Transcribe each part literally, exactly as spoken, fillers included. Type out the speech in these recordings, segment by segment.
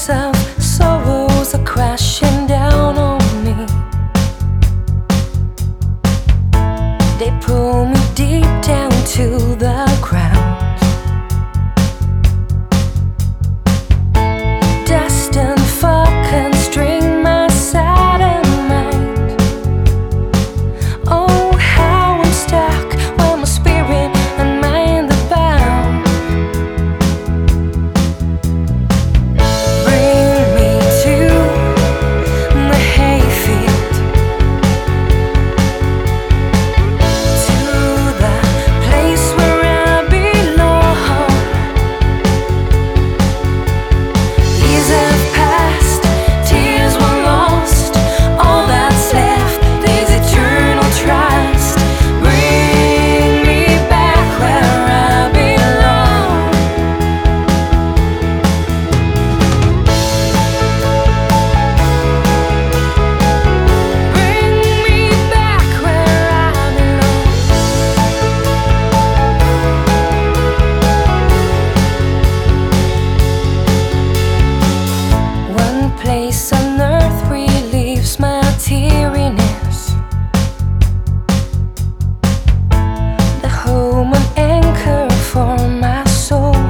waves of sorrows are crashing down on me. They pull me deep down to the ground. Dust and fog constrain my saddened mind. Oh, how I'm stuck while my spirit and mind are bound. Bring me to the hayfield, to the place where I belong. Years have passed, tears were lost. All that's left is eternal trust. Bring me back where I belong. Bring me back where I belong. One place on earth relieves my teariness. The home and anchor for my soul.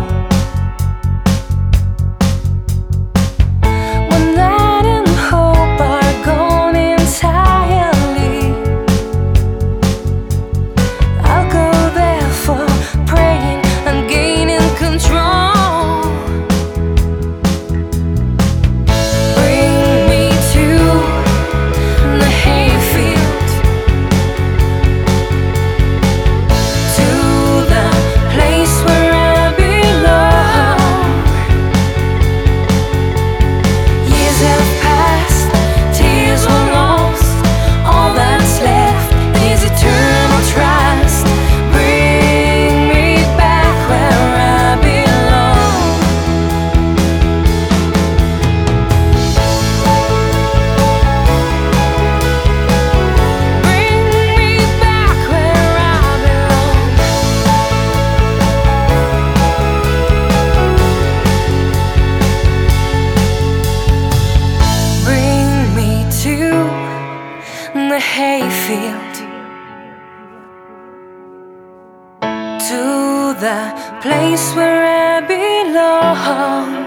When light and hope are gone entirely, I'll go there for praying and gaining control. Bring me to the hayfield, to the place where I belong. Years have passed, tears were lost. All that's left is eternal trust. Bring me back where I belong. Bring me back where I belong. Bring me to the hayfield, to the place where I belong.